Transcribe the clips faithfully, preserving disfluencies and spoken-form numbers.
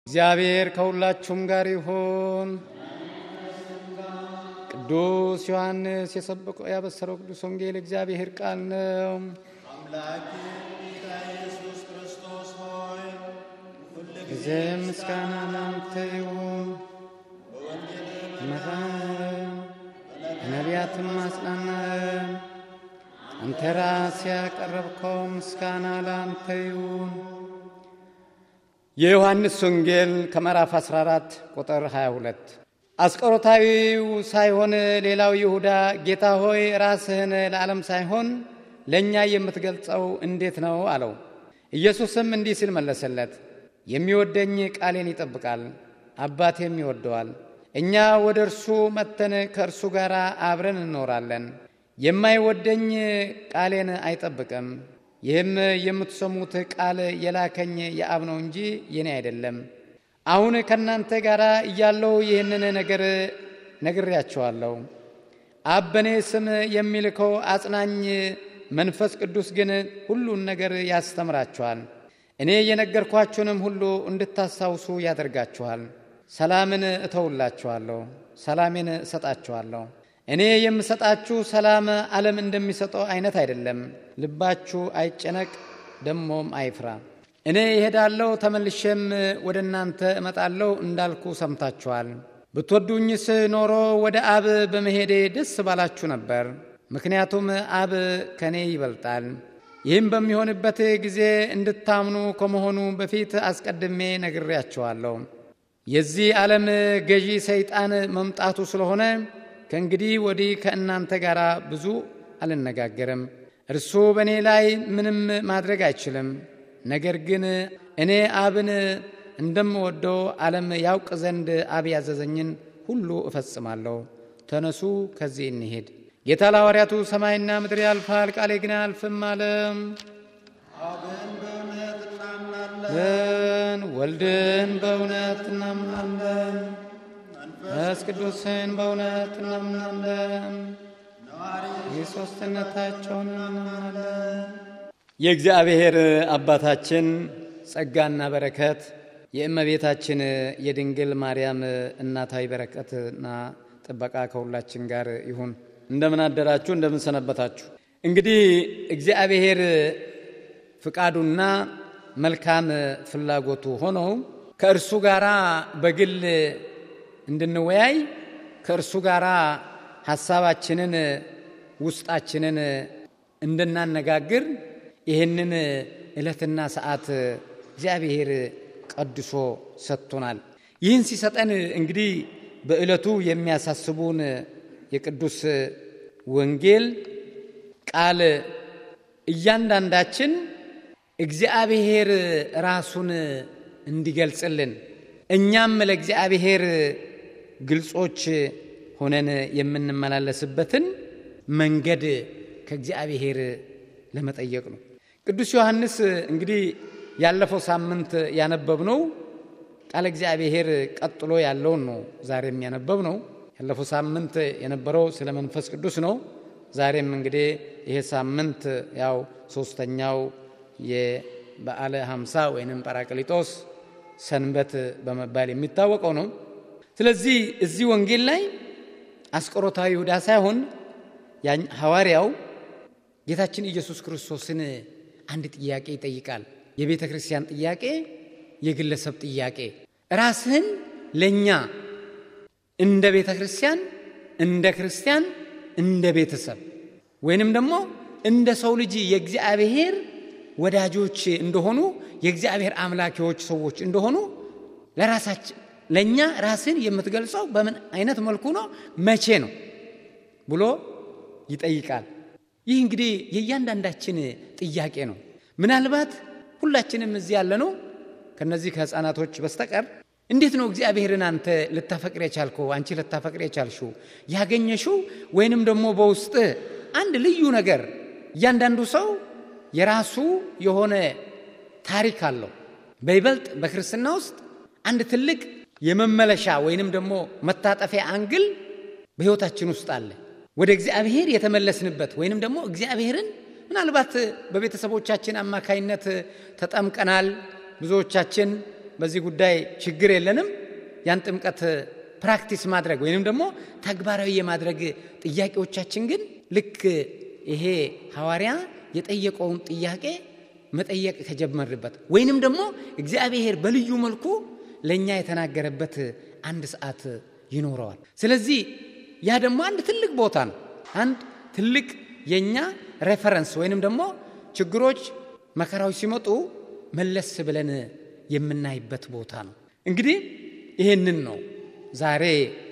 እግዚአብሔር ከሁላችሁም ጋር ይሁን። ቅዱስ ዮሐንስ የሰበከው ያበሰረው ቅዱስ ወንጌል እግዚአብሔር ቃል ነው። አምላካችን ጌታ ኢየሱስ ክርስቶስ ሆይ ሁልጊዜም ምስጋና ላንተ ይሁን። መራን በነቢያትም አጽናናን። አንተ ራስህ ያቀረብከው ምስጋና ላንተ ይሁን። የዮሐንስ ወንጌል ከምዕራፍ አስራ አራት ቁጥር ሃያ ሁለት አስቆሮታዊው ሳይሆን ሌላው ይሁዳ ጌታ ሆይ ራስህን ለዓለም ሳይሆን ለኛ የምትገልጸው እንዴት ነው አለው። ኢየሱስም እንዲህ ሲል መለሰለት፣ የሚወደኝ ቃሌን ይጠብቃል፣ አባቴም ይወደዋል። እኛ ወደ እርሱ መጥተን ከእርሱ ጋር አብረን እንኖራለን። የማይወደኝ ቃሌን አይጠብቅም። ይህም የምትሰሙት ቃል የላከኝ የአብ ነው እንጂ የኔ አይደለም። አሁን ከናንተ ጋር እያለሁ ይህንን ነገር ነግሬያችኋለሁ። አብ በኔ ስም የሚልከው አጽናኝ መንፈስ ቅዱስ ግን ሁሉን ነገር ያስተምራችኋል፣ እኔ የነገርኳችሁንም ሁሉ እንድታስታውሱ ያደርጋችኋል። ሰላምን እተውላችኋለሁ፣ ሰላሜን እሰጣችኋለሁ። እኔ የምሰጣችሁ ሰላም ዓለም እንደሚሰጠው አይነት አይደለም። ልባችሁ አይጨነቅ፣ ደሞም አይፍራ። እኔ እሄዳለሁ፣ ተመልሼም ወደ እናንተ እመጣለሁ እንዳልኩ ሰምታችኋል። ብትወዱኝስ ኖሮ ወደ አብ በመሄዴ ደስ ባላችሁ ነበር፣ ምክንያቱም አብ ከኔ ይበልጣል። ይህም በሚሆንበት ጊዜ እንድታምኑ ከመሆኑ በፊት አስቀድሜ ነግሬያችኋለሁ። የዚህ ዓለም ገዢ ሰይጣን መምጣቱ ስለሆነ ከእንግዲህ ወዲህ ከእናንተ ጋር ብዙ አልነጋገርም። እርሱ በእኔ ላይ ምንም ማድረግ አይችልም። ነገር ግን እኔ አብን እንደምወደው ዓለም ያውቅ ዘንድ አብ ያዘዘኝን ሁሉ እፈጽማለሁ። ተነሱ፣ ከዚህ እንሄድ። ጌታ ለሐዋርያቱ ሰማይና ምድር ያልፋል፣ ቃሌ ግን አያልፍም አለ። አብን በእውነት እናምናለን፣ ወልድን በእውነት እናምናለን፣ መንፈስ ቅዱስን በእውነት እናምናለን፣ የሦስትነታቸውን እናምናለን። የእግዚአብሔር አባታችን ጸጋና በረከት የእመቤታችን የድንግል ማርያም እናታዊ በረከትና ጥበቃ ከሁላችን ጋር ይሁን። እንደምን አደራችሁ? እንደምን ሰነበታችሁ? እንግዲህ እግዚአብሔር ፍቃዱና መልካም ፍላጎቱ ሆኖ ከእርሱ ጋር በግል እንድንወያይ ከእርሱ ጋር ሐሳባችንን ውስጣችንን እንድናነጋግር ይህንን ዕለትና ሰዓት እግዚአብሔር ቀድሶ ሰጥቶናል። ይህን ሲሰጠን እንግዲህ በዕለቱ የሚያሳስቡን የቅዱስ ወንጌል ቃል እያንዳንዳችን እግዚአብሔር ራሱን እንዲገልጽልን እኛም ለእግዚአብሔር ግልጾች ሆነን የምንመላለስበትን መንገድ ከእግዚአብሔር ለመጠየቅ ነው። ቅዱስ ዮሐንስ እንግዲህ ያለፈው ሳምንት ያነበብነው ቃል እግዚአብሔር ቀጥሎ ያለውን ነው ዛሬም ያነበብነው። ያለፈው ሳምንት የነበረው ስለ መንፈስ ቅዱስ ነው። ዛሬም እንግዲህ ይሄ ሳምንት ያው ሶስተኛው የበዓለ ሃምሳ ወይንም ጳራቅሊጦስ ሰንበት በመባል የሚታወቀው ነው። ስለዚህ እዚህ ወንጌል ላይ አስቆሮታዊ ይሁዳ ሳይሆን ሐዋርያው ጌታችን ኢየሱስ ክርስቶስን አንድ ጥያቄ ይጠይቃል። የቤተ ክርስቲያን ጥያቄ፣ የግለሰብ ጥያቄ። ራስህን ለኛ እንደ ቤተ ክርስቲያን፣ እንደ ክርስቲያን፣ እንደ ቤተሰብ ወይንም ደግሞ እንደ ሰው ልጅ የእግዚአብሔር ወዳጆች እንደሆኑ የእግዚአብሔር አምላኪዎች ሰዎች እንደሆኑ ለራሳችን ለኛ ራስን የምትገልጸው በምን አይነት መልኩ ነው? መቼ ነው ብሎ ይጠይቃል። ይህ እንግዲህ የእያንዳንዳችን ጥያቄ ነው። ምናልባት ሁላችንም እዚህ ያለነው ከነዚህ ከሕፃናቶች በስተቀር እንዴት ነው እግዚአብሔርን አንተ ልታፈቅር የቻልከው? አንቺ ልታፈቅር የቻልሽው ያገኘሽው ወይንም ደግሞ በውስጥ አንድ ልዩ ነገር እያንዳንዱ ሰው የራሱ የሆነ ታሪክ አለው። በይበልጥ በክርስትና ውስጥ አንድ ትልቅ የመመለሻ ወይንም ደግሞ መታጠፊያ አንግል በሕይወታችን ውስጥ አለ። ወደ እግዚአብሔር የተመለስንበት ወይንም ደግሞ እግዚአብሔርን ምናልባት በቤተሰቦቻችን አማካይነት ተጠምቀናል። ብዙዎቻችን በዚህ ጉዳይ ችግር የለንም። ያን ጥምቀት ፕራክቲስ ማድረግ ወይንም ደግሞ ተግባራዊ የማድረግ ጥያቄዎቻችን ግን ልክ ይሄ ሐዋርያ የጠየቀውን ጥያቄ መጠየቅ ከጀመርበት ወይንም ደግሞ እግዚአብሔር በልዩ መልኩ ለኛ የተናገረበት አንድ ሰዓት ይኖረዋል። ስለዚህ ያ ደግሞ አንድ ትልቅ ቦታ ነው። አንድ ትልቅ የኛ ሬፈረንስ ወይንም ደግሞ ችግሮች መከራዎች ሲመጡ መለስ ብለን የምናይበት ቦታ ነው። እንግዲህ ይሄንን ነው ዛሬ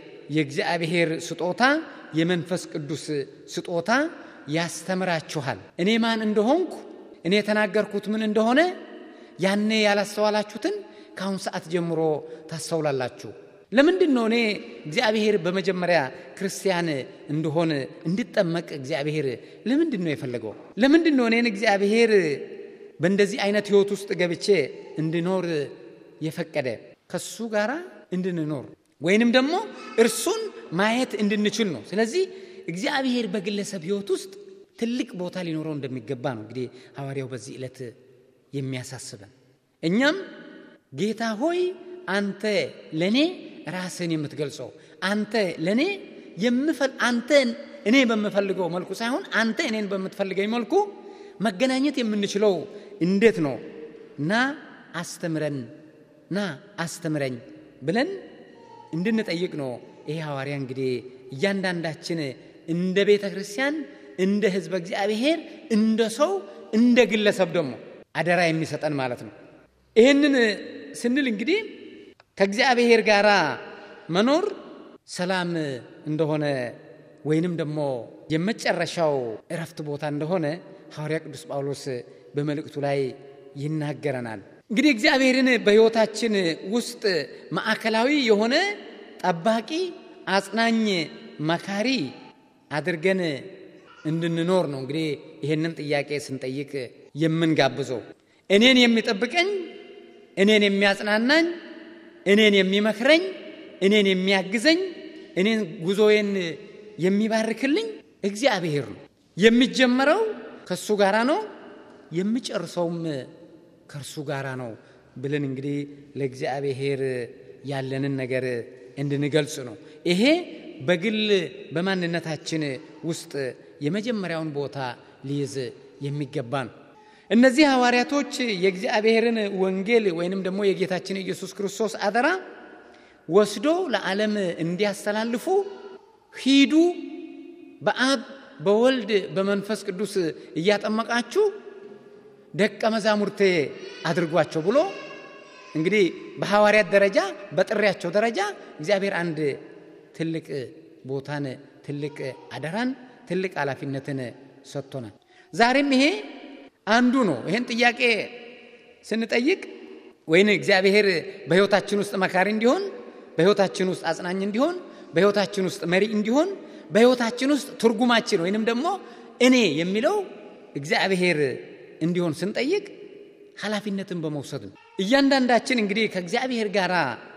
የእግዚአብሔር ስጦታ የመንፈስ ቅዱስ ስጦታ ያስተምራችኋል። እኔ ማን እንደሆንኩ እኔ የተናገርኩት ምን እንደሆነ ያኔ ያላስተዋላችሁትን ካሁን ሰዓት ጀምሮ ታስተውላላችሁ። ለምንድን ነው እኔ እግዚአብሔር በመጀመሪያ ክርስቲያን እንደሆነ እንድጠመቅ እግዚአብሔር ለምንድን ነው የፈለገው? ለምንድን ነው እኔን እግዚአብሔር በእንደዚህ አይነት ህይወት ውስጥ ገብቼ እንድኖር የፈቀደ? ከሱ ጋር እንድንኖር ወይንም ደግሞ እርሱን ማየት እንድንችል ነው። ስለዚህ እግዚአብሔር በግለሰብ ህይወት ውስጥ ትልቅ ቦታ ሊኖረው እንደሚገባ ነው እንግዲህ ሐዋርያው በዚህ ዕለት የሚያሳስበን። እኛም ጌታ ሆይ አንተ ለኔ ራስን የምትገልጸው አንተ ለኔ የምፈል አንተ እኔ በመፈልገው መልኩ ሳይሆን አንተ እኔን በመትፈልገኝ መልኩ መገናኘት የምንችለው እንዴት ነው? ና አስተምረን ና አስተምረኝ ብለን እንድንጠይቅ ነው ይሄ ሐዋርያ እንግዲህ እያንዳንዳችን እንደ ቤተ ክርስቲያን እንደ ህዝብ እግዚአብሔር እንደ ሰው እንደ ግለሰብ ደግሞ አደራ የሚሰጠን ማለት ነው። ይሄንን ስንል እንግዲህ ከእግዚአብሔር ጋር መኖር ሰላም እንደሆነ ወይንም ደግሞ የመጨረሻው እረፍት ቦታ እንደሆነ ሐዋርያ ቅዱስ ጳውሎስ በመልእክቱ ላይ ይናገረናል። እንግዲህ እግዚአብሔርን በሕይወታችን ውስጥ ማዕከላዊ የሆነ ጠባቂ፣ አጽናኝ፣ መካሪ አድርገን እንድንኖር ነው እንግዲህ ይሄንን ጥያቄ ስንጠይቅ የምንጋብዘው። እኔን የሚጠብቀኝ፣ እኔን የሚያጽናናኝ፣ እኔን የሚመክረኝ፣ እኔን የሚያግዘኝ፣ እኔን ጉዞዬን የሚባርክልኝ እግዚአብሔር ነው። የሚጀመረው ከሱ ጋራ ነው፣ የሚጨርሰውም ከርሱ ጋራ ነው ብለን እንግዲህ ለእግዚአብሔር ያለንን ነገር እንድንገልጽ ነው። ይሄ በግል በማንነታችን ውስጥ የመጀመሪያውን ቦታ ሊይዝ የሚገባ ነው። እነዚህ ሐዋርያቶች የእግዚአብሔርን ወንጌል ወይንም ደግሞ የጌታችን ኢየሱስ ክርስቶስ አደራ ወስዶ ለዓለም እንዲያስተላልፉ ሂዱ፣ በአብ በወልድ በመንፈስ ቅዱስ እያጠመቃችሁ ደቀ መዛሙርቴ አድርጓቸው ብሎ እንግዲህ በሐዋርያት ደረጃ በጥሪያቸው ደረጃ እግዚአብሔር አንድ ትልቅ ቦታን፣ ትልቅ አደራን፣ ትልቅ ኃላፊነትን ሰጥቶናል። ዛሬም ይሄ አንዱ ነው። ይሄን ጥያቄ ስንጠይቅ ወይን እግዚአብሔር በሕይወታችን ውስጥ መካሪ እንዲሆን፣ በሕይወታችን ውስጥ አጽናኝ እንዲሆን፣ በሕይወታችን ውስጥ መሪ እንዲሆን፣ በሕይወታችን ውስጥ ትርጉማችን ወይንም ደግሞ እኔ የሚለው እግዚአብሔር እንዲሆን ስንጠይቅ ኃላፊነትን በመውሰድ ነው። እያንዳንዳችን እንግዲህ ከእግዚአብሔር ጋር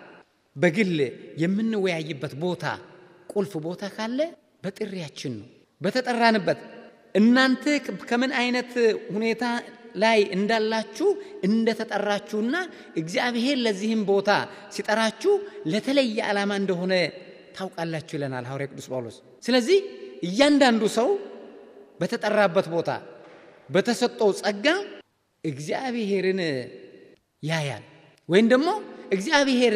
በግል የምንወያይበት ቦታ ቁልፍ ቦታ ካለ በጥሪያችን ነው፣ በተጠራንበት። እናንተ ከምን አይነት ሁኔታ ላይ እንዳላችሁ እንደተጠራችሁና እግዚአብሔር ለዚህም ቦታ ሲጠራችሁ ለተለየ ዓላማ እንደሆነ ታውቃላችሁ ይለናል ሐዋርያ ቅዱስ ጳውሎስ። ስለዚህ እያንዳንዱ ሰው በተጠራበት ቦታ በተሰጠው ጸጋ እግዚአብሔርን ያያል ወይም ደግሞ እግዚአብሔር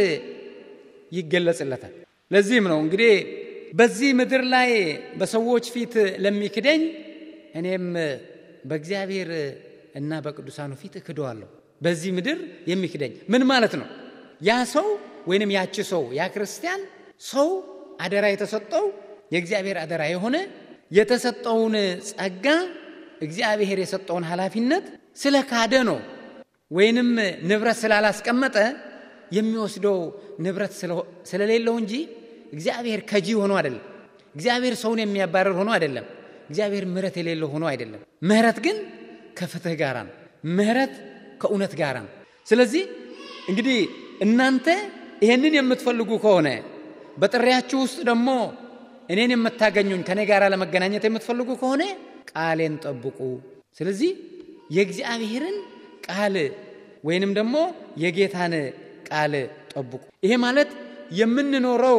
ይገለጽለታል። ለዚህም ነው እንግዲህ በዚህ ምድር ላይ በሰዎች ፊት ለሚክደኝ እኔም በእግዚአብሔር እና በቅዱሳኑ ፊት እክደዋለሁ። በዚህ ምድር የሚክደኝ ምን ማለት ነው? ያ ሰው ወይንም ያቺ ሰው ያ ክርስቲያን ሰው አደራ የተሰጠው የእግዚአብሔር አደራ የሆነ የተሰጠውን ጸጋ እግዚአብሔር የሰጠውን ኃላፊነት ስለ ካደ ነው ወይንም ንብረት ስላላስቀመጠ የሚወስደው ንብረት ስለሌለው እንጂ እግዚአብሔር ከጂ ሆኖ አይደለም። እግዚአብሔር ሰውን የሚያባረር ሆኖ አይደለም። እግዚአብሔር ምህረት የሌለው ሆኖ አይደለም። ምህረት ግን ከፍትህ ጋር ነው። ምህረት ከእውነት ጋር ነው። ስለዚህ እንግዲህ እናንተ ይሄንን የምትፈልጉ ከሆነ በጥሪያችሁ ውስጥ ደግሞ እኔን የምታገኙኝ ከኔ ጋር ለመገናኘት የምትፈልጉ ከሆነ ቃሌን ጠብቁ። ስለዚህ የእግዚአብሔርን ቃል ወይንም ደግሞ የጌታን ቃል ጠብቁ። ይሄ ማለት የምንኖረው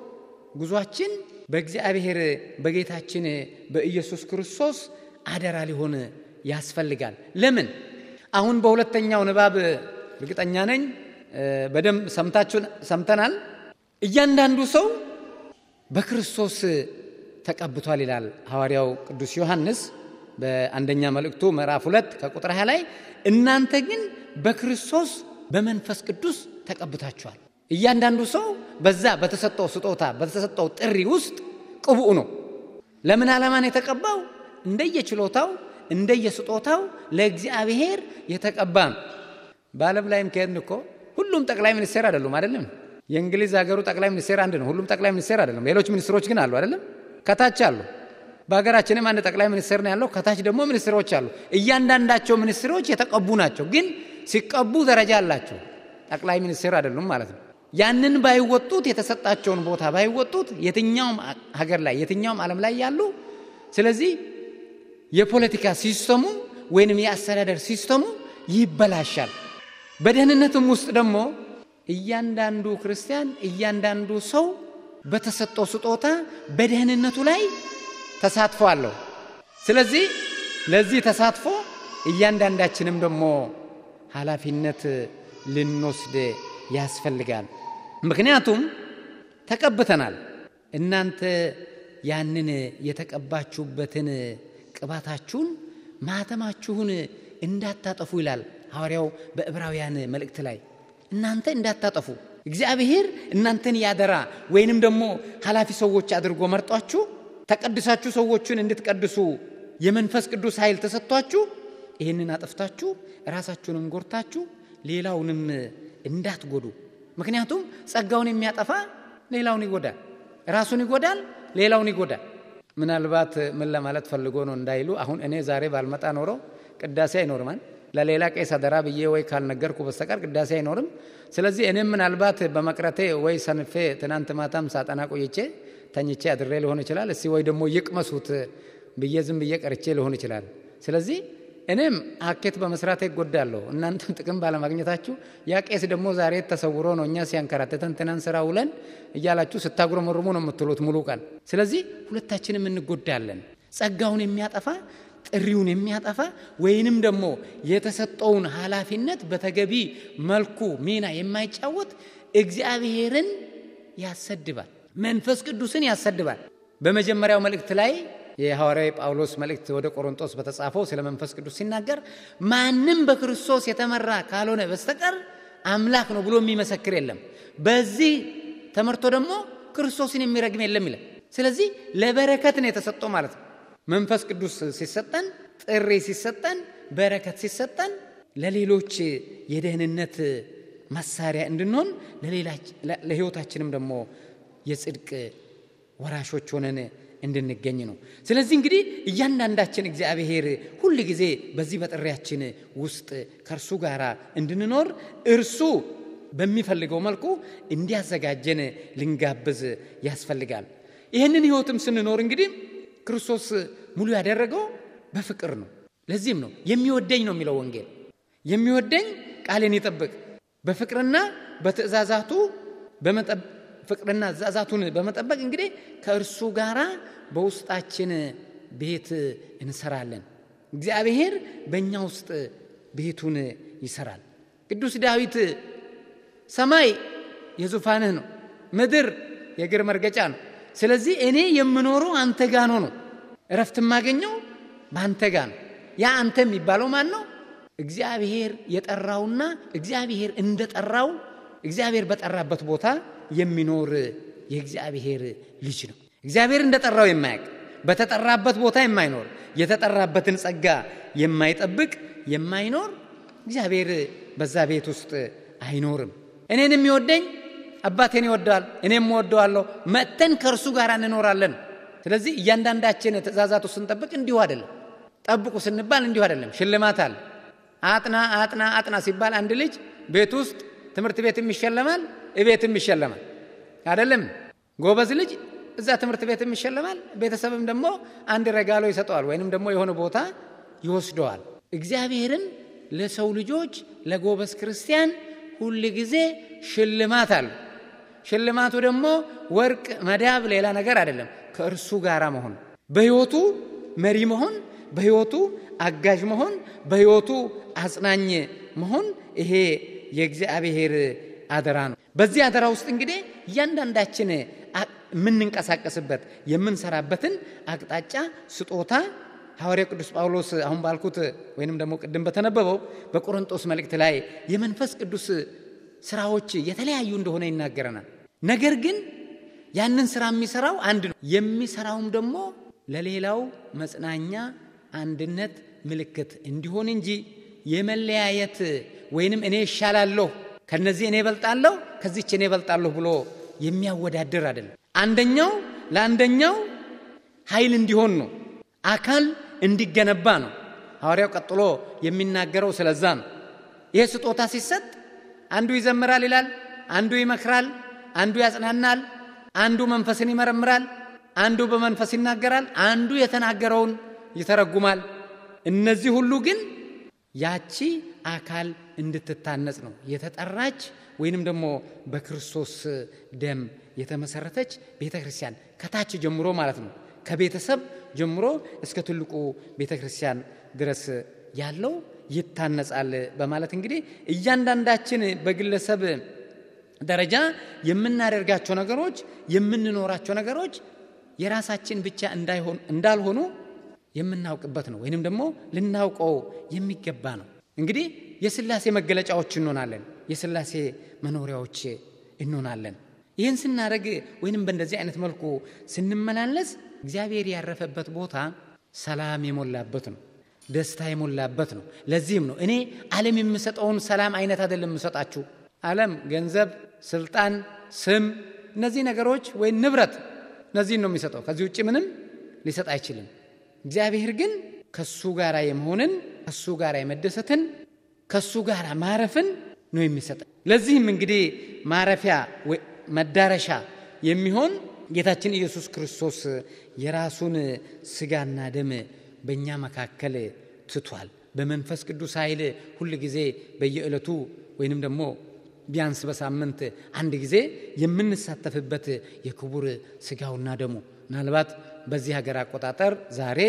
ጉዟችን በእግዚአብሔር በጌታችን በኢየሱስ ክርስቶስ አደራ ሊሆን ያስፈልጋል። ለምን? አሁን በሁለተኛው ንባብ እርግጠኛ ነኝ በደም ሰምታችሁ ሰምተናል። እያንዳንዱ ሰው በክርስቶስ ተቀብቷል ይላል ሐዋርያው ቅዱስ ዮሐንስ በአንደኛ መልእክቱ ምዕራፍ ሁለት ከቁጥር ሃያ ላይ እናንተ ግን በክርስቶስ በመንፈስ ቅዱስ ተቀብታችኋል። እያንዳንዱ ሰው በዛ በተሰጠው ስጦታ በተሰጠው ጥሪ ውስጥ ቅቡዕ ነው። ለምን ዓላማን የተቀባው? እንደየችሎታው እንደየስጦታው ለእግዚአብሔር የተቀባ ነው። በዓለም ላይም ከሄድን እኮ ሁሉም ጠቅላይ ሚኒስቴር አይደሉም አይደለም። የእንግሊዝ ሀገሩ ጠቅላይ ሚኒስቴር አንድ ነው። ሁሉም ጠቅላይ ሚኒስቴር አይደለም። ሌሎች ሚኒስትሮች ግን አሉ አይደለም። ከታች አሉ። በሀገራችንም አንድ ጠቅላይ ሚኒስቴር ነው ያለው። ከታች ደግሞ ሚኒስትሮች አሉ። እያንዳንዳቸው ሚኒስትሮች የተቀቡ ናቸው። ግን ሲቀቡ ደረጃ አላቸው። ጠቅላይ ሚኒስቴር አይደሉም ማለት ነው። ያንን ባይወጡት የተሰጣቸውን ቦታ ባይወጡት የትኛውም ሀገር ላይ የትኛውም ዓለም ላይ ያሉ ስለዚህ የፖለቲካ ሲስተሙ ወይንም የአስተዳደር ሲስተሙ ይበላሻል። በደህንነትም ውስጥ ደግሞ እያንዳንዱ ክርስቲያን እያንዳንዱ ሰው በተሰጠው ስጦታ በደህንነቱ ላይ ተሳትፎ አለው። ስለዚህ ለዚህ ተሳትፎ እያንዳንዳችንም ደግሞ ኃላፊነት ልንወስድ ያስፈልጋል። ምክንያቱም ተቀብተናል። እናንተ ያንን የተቀባችሁበትን ቅባታችሁን ማተማችሁን እንዳታጠፉ ይላል ሐዋርያው በዕብራውያን መልእክት ላይ። እናንተ እንዳታጠፉ እግዚአብሔር እናንተን ያደራ ወይንም ደግሞ ኃላፊ ሰዎች አድርጎ መርጧችሁ ተቀድሳችሁ ሰዎችን እንድትቀድሱ የመንፈስ ቅዱስ ኃይል ተሰጥቷችሁ ይሄንን አጥፍታችሁ ራሳችሁንም ጎርታችሁ ሌላውንም እንዳትጎዱ። ምክንያቱም ጸጋውን የሚያጠፋ ሌላውን ይጎዳል፣ ራሱን ይጎዳል፣ ሌላውን ይጎዳል። ምናልባት ምን ለማለት ፈልጎ ነው እንዳይሉ አሁን እኔ ዛሬ ባልመጣ ኖሮ ቅዳሴ አይኖርም። ለሌላ ቄስ አደራ ብዬ ወይ ካልነገርኩ በስተቀር ቅዳሴ አይኖርም። ስለዚህ እኔም ምናልባት በመቅረቴ ወይ ሰንፌ ትናንት ማታም ሳጠና ቆይቼ ተኝቼ አድሬ ሊሆን ይችላል። እስቲ ወይ ደግሞ ይቅመሱት ብዬ ዝም ብዬ ቀርቼ ሊሆን ይችላል። ስለዚህ እኔም አኬት በመስራቴ ጎዳለሁ፣ እናንተም ጥቅም ባለማግኘታችሁ። ያ ቄስ ደግሞ ዛሬ ተሰውሮ ነው እኛ ሲያንከራተተን ትናንት ስራ ውለን እያላችሁ ስታጉረመርሙ ነው የምትሉት ሙሉ ቀን። ስለዚህ ሁለታችንም እንጎዳለን። ጸጋውን የሚያጠፋ ጥሪውን የሚያጠፋ ወይንም ደግሞ የተሰጠውን ኃላፊነት በተገቢ መልኩ ሚና የማይጫወት እግዚአብሔርን ያሰድባል፣ መንፈስ ቅዱስን ያሰድባል። በመጀመሪያው መልእክት ላይ የሐዋርያው ጳውሎስ መልእክት ወደ ቆሮንቶስ በተጻፈው ስለ መንፈስ ቅዱስ ሲናገር ማንም በክርስቶስ የተመራ ካልሆነ በስተቀር አምላክ ነው ብሎ የሚመሰክር የለም፣ በዚህ ተመርቶ ደግሞ ክርስቶስን የሚረግም የለም ይላል። ስለዚህ ለበረከት ነው የተሰጠው ማለት ነው። መንፈስ ቅዱስ ሲሰጠን፣ ጥሪ ሲሰጠን፣ በረከት ሲሰጠን ለሌሎች የደህንነት መሳሪያ እንድንሆን ለሕይወታችንም ደግሞ የጽድቅ ወራሾች ሆነን እንድንገኝ ነው። ስለዚህ እንግዲህ እያንዳንዳችን እግዚአብሔር ሁሉ ጊዜ በዚህ በጥሪያችን ውስጥ ከእርሱ ጋር እንድንኖር እርሱ በሚፈልገው መልኩ እንዲያዘጋጀን ልንጋብዝ ያስፈልጋል። ይህንን ሕይወትም ስንኖር እንግዲህ ክርስቶስ ሙሉ ያደረገው በፍቅር ነው። ለዚህም ነው የሚወደኝ ነው የሚለው ወንጌል። የሚወደኝ ቃሌን ይጠብቅ። በፍቅርና በትእዛዛቱ በመጠበቅ ፍቅርና ትእዛዛቱን በመጠበቅ እንግዲህ ከእርሱ ጋር በውስጣችን ቤት እንሰራለን። እግዚአብሔር በእኛ ውስጥ ቤቱን ይሰራል። ቅዱስ ዳዊት ሰማይ የዙፋንህ ነው፣ ምድር የእግር መርገጫ ነው። ስለዚህ እኔ የምኖረው አንተ ጋር ነው ነው እረፍት የማገኘው በአንተ ጋር ነው። ያ አንተ የሚባለው ማን ነው? እግዚአብሔር የጠራውና እግዚአብሔር እንደጠራው እግዚአብሔር በጠራበት ቦታ የሚኖር የእግዚአብሔር ልጅ ነው። እግዚአብሔር እንደጠራው የማያውቅ በተጠራበት ቦታ የማይኖር የተጠራበትን ጸጋ የማይጠብቅ የማይኖር እግዚአብሔር በዛ ቤት ውስጥ አይኖርም። እኔን የሚወደኝ አባቴን ይወዳል፣ እኔም እወደዋለሁ፣ መተን ከእርሱ ጋር እንኖራለን። ስለዚህ እያንዳንዳችን ትእዛዛቱ ስንጠብቅ እንዲሁ አይደለም። ጠብቁ ስንባል እንዲሁ አይደለም። ሽልማት አለ። አጥና አጥና አጥና ሲባል አንድ ልጅ ቤት ውስጥ ትምህርት ቤትም ይሸለማል፣ እቤትም ይሸለማል አይደለም? ጎበዝ ልጅ እዛ ትምህርት ቤትም ይሸለማል፣ ቤተሰብም ደግሞ አንድ ረጋሎ ይሰጠዋል ወይንም ደግሞ የሆነ ቦታ ይወስደዋል። እግዚአብሔርን ለሰው ልጆች ለጎበዝ ክርስቲያን ሁሉ ጊዜ ሽልማት አለ። ሽልማቱ ደግሞ ወርቅ፣ መዳብ፣ ሌላ ነገር አይደለም። ከእርሱ ጋር መሆን፣ በሕይወቱ መሪ መሆን፣ በሕይወቱ አጋዥ መሆን፣ በሕይወቱ አጽናኝ መሆን ይሄ የእግዚአብሔር አደራ ነው። በዚህ አደራ ውስጥ እንግዲህ እያንዳንዳችን የምንንቀሳቀስበት የምንሰራበትን አቅጣጫ ስጦታ ሐዋርያ ቅዱስ ጳውሎስ አሁን ባልኩት ወይንም ደግሞ ቅድም በተነበበው በቆሮንቶስ መልእክት ላይ የመንፈስ ቅዱስ ስራዎች የተለያዩ እንደሆነ ይናገረናል። ነገር ግን ያንን ስራ የሚሰራው አንድ ነው። የሚሰራውም ደግሞ ለሌላው መጽናኛ፣ አንድነት፣ ምልክት እንዲሆን እንጂ የመለያየት ወይንም እኔ ይሻላለሁ ከነዚህ እኔ እበልጣለሁ ከዚህች እኔ እበልጣለሁ ብሎ የሚያወዳድር አይደለም። አንደኛው ለአንደኛው ኃይል እንዲሆን ነው፣ አካል እንዲገነባ ነው። ሐዋርያው ቀጥሎ የሚናገረው ስለዛ ነው። ይሄ ስጦታ ሲሰጥ አንዱ ይዘምራል ይላል፣ አንዱ ይመክራል፣ አንዱ ያጽናናል፣ አንዱ መንፈስን ይመረምራል፣ አንዱ በመንፈስ ይናገራል፣ አንዱ የተናገረውን ይተረጉማል። እነዚህ ሁሉ ግን ያቺ አካል እንድትታነጽ ነው የተጠራች ወይንም ደግሞ በክርስቶስ ደም የተመሰረተች ቤተክርስቲያን ከታች ጀምሮ ማለት ነው ከቤተሰብ ጀምሮ እስከ ትልቁ ቤተክርስቲያን ድረስ ያለው ይታነጻል በማለት እንግዲህ እያንዳንዳችን በግለሰብ ደረጃ የምናደርጋቸው ነገሮች የምንኖራቸው ነገሮች የራሳችን ብቻ እንዳይሆን እንዳልሆኑ የምናውቅበት ነው ወይንም ደግሞ ልናውቀው የሚገባ ነው። እንግዲህ የሥላሴ መገለጫዎች እንሆናለን፣ የሥላሴ መኖሪያዎች እንሆናለን። ይህን ስናደርግ ወይንም በእንደዚህ አይነት መልኩ ስንመላለስ እግዚአብሔር ያረፈበት ቦታ ሰላም የሞላበት ነው፣ ደስታ የሞላበት ነው። ለዚህም ነው እኔ ዓለም የሚሰጠውን ሰላም አይነት አይደለም የምሰጣችሁ። ዓለም ገንዘብ፣ ስልጣን፣ ስም፣ እነዚህ ነገሮች ወይ ንብረት እነዚህን ነው የሚሰጠው። ከዚህ ውጪ ምንም ሊሰጥ አይችልም። እግዚአብሔር ግን ከሱ ጋር የመሆንን ከሱ ጋር የመደሰትን ከሱ ጋር ማረፍን ነው የሚሰጥ። ለዚህም እንግዲህ ማረፊያ መዳረሻ የሚሆን ጌታችን ኢየሱስ ክርስቶስ የራሱን ስጋና ደም በእኛ መካከል ትቷል። በመንፈስ ቅዱስ ኃይል ሁሉ ጊዜ በየዕለቱ ወይንም ደግሞ ቢያንስ በሳምንት አንድ ጊዜ የምንሳተፍበት የክቡር ስጋውና ደሙ ምናልባት በዚህ ሀገር አቆጣጠር ዛሬ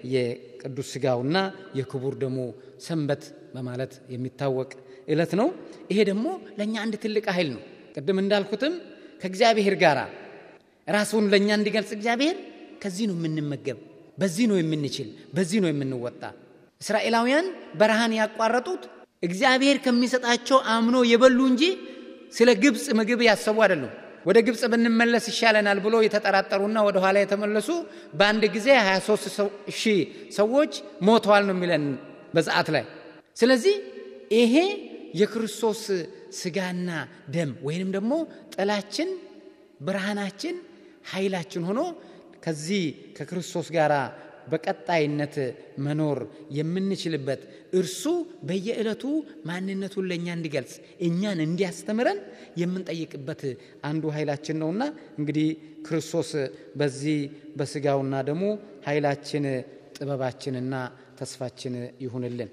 የቅዱስ ስጋውና የክቡር ደሙ ሰንበት በማለት የሚታወቅ ዕለት ነው። ይሄ ደግሞ ለኛ አንድ ትልቅ ኃይል ነው። ቅድም እንዳልኩትም ከእግዚአብሔር ጋር ራሱን ለኛ እንዲገልጽ እግዚአብሔር ከዚህ ነው የምንመገብ፣ በዚህ ነው የምንችል፣ በዚህ ነው የምንወጣ። እስራኤላውያን በረሃን ያቋረጡት እግዚአብሔር ከሚሰጣቸው አምኖ የበሉ እንጂ ስለ ግብጽ ምግብ ያሰቡ አይደለም። ወደ ግብጽ ብንመለስ ይሻለናል ብሎ የተጠራጠሩና ወደ ኋላ የተመለሱ በአንድ ጊዜ ሃያ ሦስት ሺህ ሰዎች ሞተዋል ነው የሚለን በሰዓት ላይ። ስለዚህ ይሄ የክርስቶስ ስጋና ደም ወይንም ደግሞ ጥላችን፣ ብርሃናችን፣ ኃይላችን ሆኖ ከዚህ ከክርስቶስ ጋር በቀጣይነት መኖር የምንችልበት እርሱ በየዕለቱ ማንነቱን ለኛ እንዲገልጽ እኛን እንዲያስተምረን የምንጠይቅበት አንዱ ኃይላችን ነውና እንግዲህ ክርስቶስ በዚህ በስጋውና ደሙ ኃይላችን፣ ጥበባችንና ተስፋችን ይሁንልን።